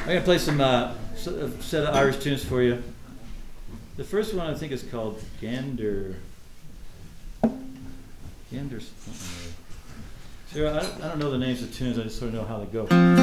going to play some set of Irish tunes for you. The first one I think is called Gander. Gander something. Sure, I don't know the names of tunes. I just sort of know how they go.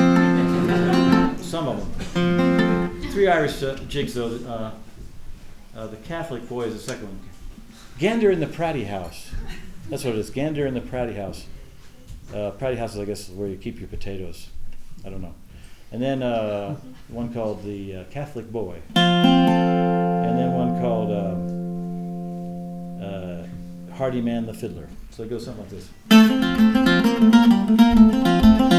Some of them. 3 Irish jigs though. The Catholic Boy is the second one. Gander in the Pratty House. That's what it is. Gander in the Pratty House. Pratty House is, I guess, where you keep your potatoes. I don't know. And then one called the Catholic Boy. And then one called Hardy Man the Fiddler. So it goes something like this.